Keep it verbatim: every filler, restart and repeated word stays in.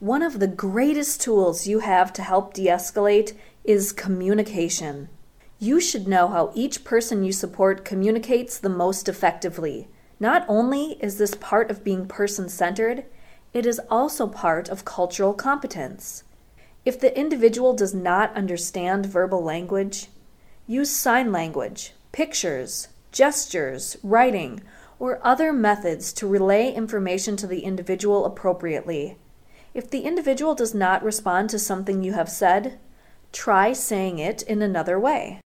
One of the greatest tools you have to help de-escalate is communication. You should know how each person you support communicates the most effectively. Not only is this part of being person-centered, it is also part of cultural competence. If the individual does not understand verbal language, use sign language, pictures, gestures, writing, or other methods to relay information to the individual appropriately. If the individual does not respond to something you have said, try saying it in another way.